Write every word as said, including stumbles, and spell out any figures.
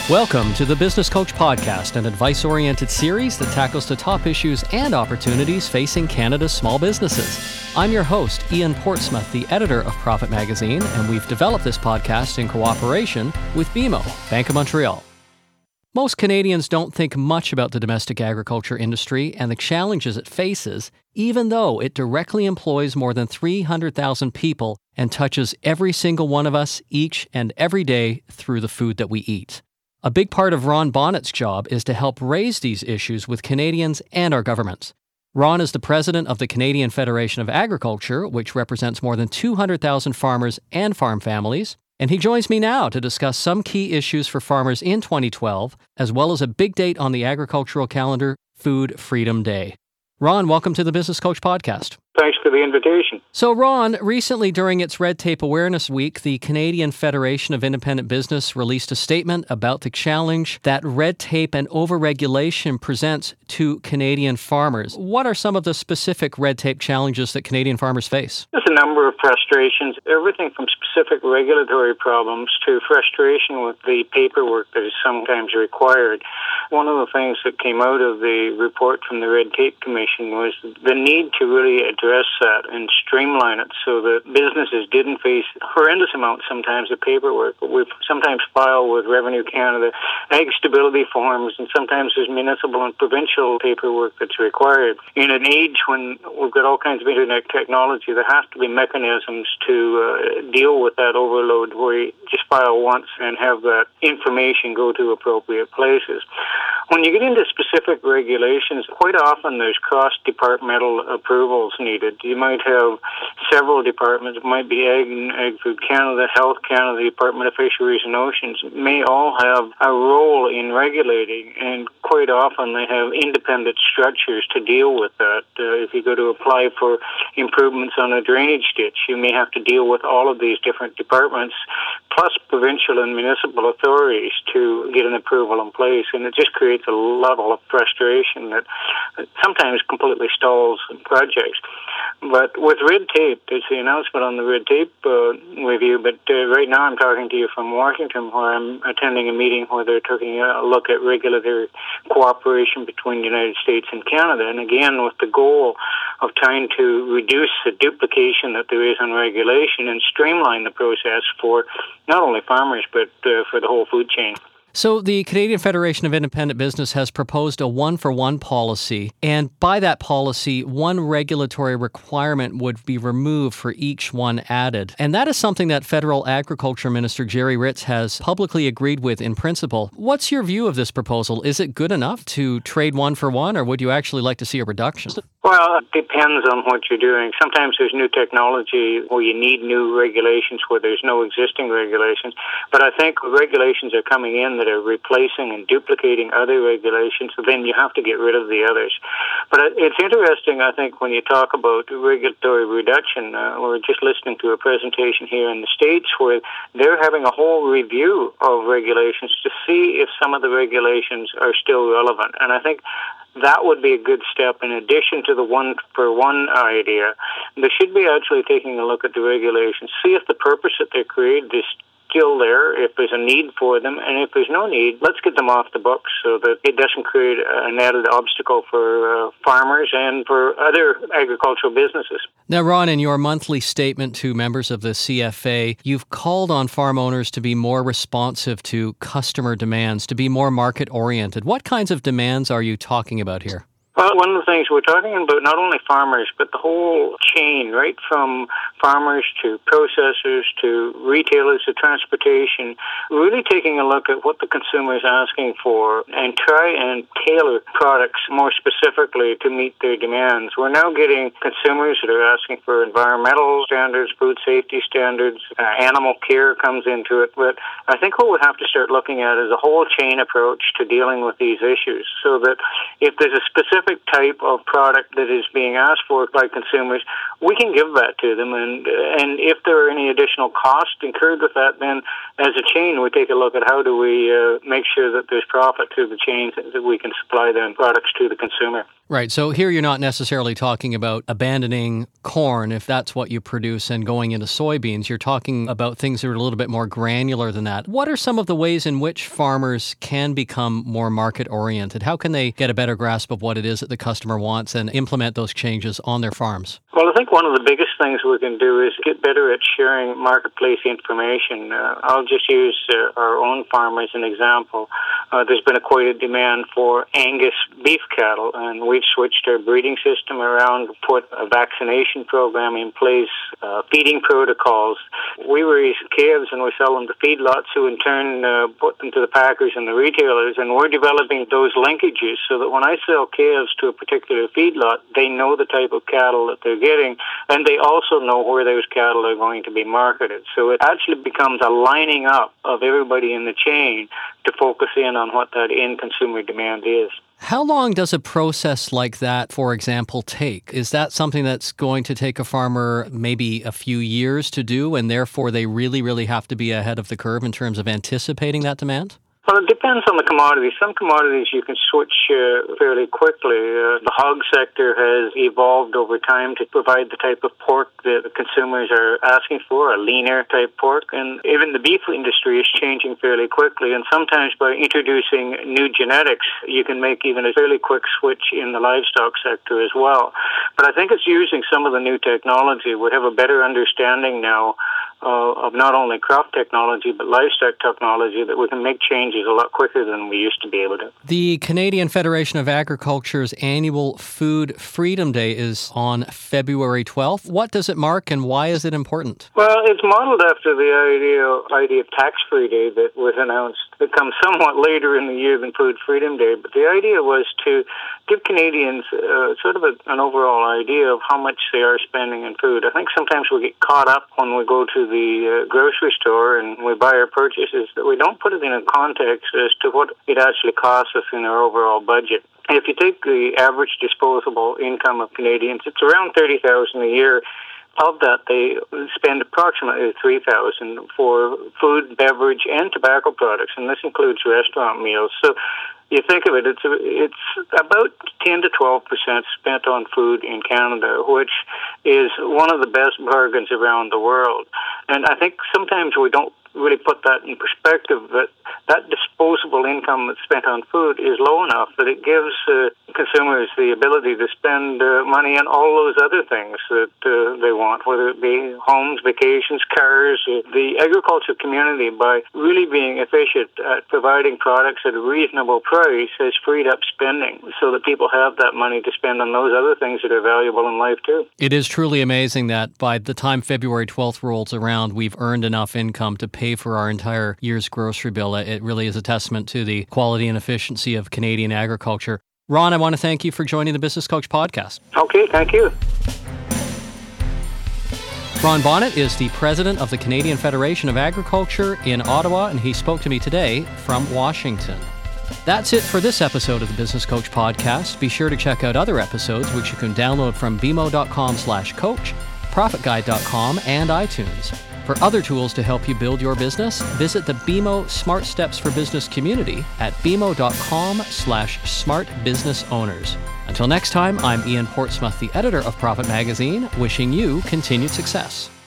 Welcome to the Business Coach Podcast, an advice-oriented series that tackles the top issues and opportunities facing Canada's small businesses. I'm your host, Ian Portsmouth, the editor of Profit Magazine, and we've developed this podcast in cooperation with B M O, Bank of Montreal. Most Canadians don't think much about the domestic agriculture industry and the challenges it faces, even though it directly employs more than three hundred thousand people and touches every single one of us each and every day through the food that we eat. A big part of Ron Bonnet's job is to help raise these issues with Canadians and our governments. Ron is the president of the Canadian Federation of Agriculture, which represents more than two hundred thousand farmers and farm families, and he joins me now to discuss some key issues for farmers in twenty twelve, as well as a big date on the agricultural calendar, Food Freedom Day. Ron, welcome to the Business Coach Podcast. Thanks for the invitation. So, Ron, recently during its Red Tape Awareness Week, the Canadian Federation of Independent Business released a statement about the challenge that red tape and overregulation presents to Canadian farmers. What are some of the specific red tape challenges that Canadian farmers face? There's a number of frustrations, everything from specific regulatory problems to frustration with the paperwork that is sometimes required. One of the things that came out of the report from the Red Tape Commission was the need to really address that and streamline it so that businesses didn't face horrendous amounts sometimes of paperwork. We sometimes file with Revenue Canada ag stability forms, and sometimes there's municipal and provincial paperwork that's required. In an age when we've got all kinds of internet technology, there has to be mechanisms to uh, deal with that overload where you just file once and have that information go to appropriate places. When you get into specific regulations, quite often there's cross-departmental approvals needed. You might have several departments. It might be Ag and Ag-Food Canada, Health Canada, the Department of Fisheries and Oceans, may all have a role in regulating, and quite often they have independent structures to deal with that. Uh, if you go to apply for improvements on a drainage ditch, you may have to deal with all of these different departments, plus provincial and municipal authorities to get an approval in place, and it just creates a level of frustration that sometimes completely stalls projects. But with red tape, there's the announcement on the red tape uh, review, but uh, right now I'm talking to you from Washington, where I'm attending a meeting where they're taking a look at regulatory cooperation between the United States and Canada, and again with the goal of trying to reduce the duplication that there is on regulation and streamline the process for not only farmers but uh, for the whole food chain. So the Canadian Federation of Independent Business has proposed a one-for-one policy, and by that policy, one regulatory requirement would be removed for each one added. And that is something that Federal Agriculture Minister Gerry Ritz has publicly agreed with in principle. What's your view of this proposal? Is it good enough to trade one for one, or would you actually like to see a reduction? Well, it depends on what you're doing. Sometimes there's new technology where you need new regulations where there's no existing regulations. But I think regulations are coming in that are replacing and duplicating other regulations, so then you have to get rid of the others. But it's interesting, I think, when you talk about regulatory reduction. Uh, we're just listening to a presentation here in the States where they're having a whole review of regulations to see if some of the regulations are still relevant. And I think that would be a good step in addition to the one-for-one idea. They should be actually taking a look at the regulations, see if the purpose that they're created is still there, if there's a need for them, and if there's no need, let's get them off the books so that it doesn't create an added obstacle for uh, farmers and for other agricultural businesses. Now, Ron, in your monthly statement to members of the C F A, you've called on farm owners to be more responsive to customer demands, to be more market-oriented. What kinds of demands are you talking about here? Well, one of the things we're talking about, not only farmers, but the whole chain, right from farmers to processors to retailers to transportation, really taking a look at what the consumer is asking for and try and tailor products more specifically to meet their demands. We're now getting consumers that are asking for environmental standards, food safety standards, uh, animal care comes into it, but I think what we have to start looking at is a whole chain approach to dealing with these issues so that if there's a specific specific type of product that is being asked for by consumers, we can give that to them. And and if there are any additional costs incurred with that, then as a chain, we take a look at how do we uh, make sure that there's profit to the chain, that we can supply them products to the consumer. Right. So here you're not necessarily talking about abandoning corn, if that's what you produce, and going into soybeans. You're talking about things that are a little bit more granular than that. What are some of the ways in which farmers can become more market-oriented? How can they get a better grasp of what it is that the customer wants and implement those changes on their farms? Well, I think one of the biggest things we can do is get better at sharing marketplace information. Uh, I'll just use uh, our own farm as an example. Uh, there's been a quite a demand for Angus beef cattle, and we've switched our breeding system around, put a vaccination program in place, uh, feeding protocols. We raise calves and we sell them to feedlots, who in turn uh, put them to the packers and the retailers, and we're developing those linkages so that when I sell calves to a particular feedlot, they know the type of cattle that they're getting, and they also know where those cattle are going to be marketed. So it actually becomes a lining up of everybody in the chain to focus in on what that end consumer demand is. How long does a process like that, for example, take? Is that something that's going to take a farmer maybe a few years to do, and therefore they really, really have to be ahead of the curve in terms of anticipating that demand? Well, it depends on the commodity. Some commodities you can switch uh, fairly quickly. Uh, the hog sector has evolved over time to provide the type of pork that the consumers are asking for, a leaner type pork. And even the beef industry is changing fairly quickly. And sometimes by introducing new genetics, you can make even a fairly quick switch in the livestock sector as well. But I think it's using some of the new technology. We have a better understanding now Uh, of not only crop technology but livestock technology, that we can make changes a lot quicker than we used to be able to. The Canadian Federation of Agriculture's annual Food Freedom Day is on February twelfth. What does it mark and why is it important? Well, it's modeled after the idea, idea of Tax-Free Day that was announced. It comes somewhat later in the year than Food Freedom Day, but the idea was to give Canadians uh, sort of a, an overall idea of how much they are spending in food. I think sometimes we get caught up when we go to the uh, grocery store and we buy our purchases that we don't put it in a context as to what it actually costs us in our overall budget. If you take the average disposable income of Canadians, it's around thirty thousand dollars a year. Of that, they spend approximately three thousand dollars for food, beverage, and tobacco products, and this includes restaurant meals. So you think of it, it's it's about ten to twelve percent spent on food in Canada, which is one of the best bargains around the world. And I think sometimes we don't really put that in perspective, that that disposable income that's spent on food is low enough that it gives uh, consumers the ability to spend uh, money on all those other things that uh, they want, whether it be homes, vacations, cars. Uh, the agriculture community, by really being efficient at providing products at a reasonable price, has freed up spending so that people have that money to spend on those other things that are valuable in life too. It is truly amazing that by the time February twelfth rolls around, we've earned enough income to pay for our entire year's grocery bill. It really is a testament to the quality and efficiency of Canadian agriculture. Ron, I want to thank you for joining the Business Coach podcast. Okay, thank you. Ron Bonnet is the president of the Canadian Federation of Agriculture in Ottawa, and he spoke to me today from Washington. That's it for this episode of the Business Coach podcast. Be sure to check out other episodes, which you can download from bmo.com slash coach, profit guide dot com, and iTunes. For other tools to help you build your business, visit the B M O Smart Steps for Business community at bmo.com slash smart business owners. Until next time, I'm Ian Portsmouth, the editor of Profit Magazine, wishing you continued success.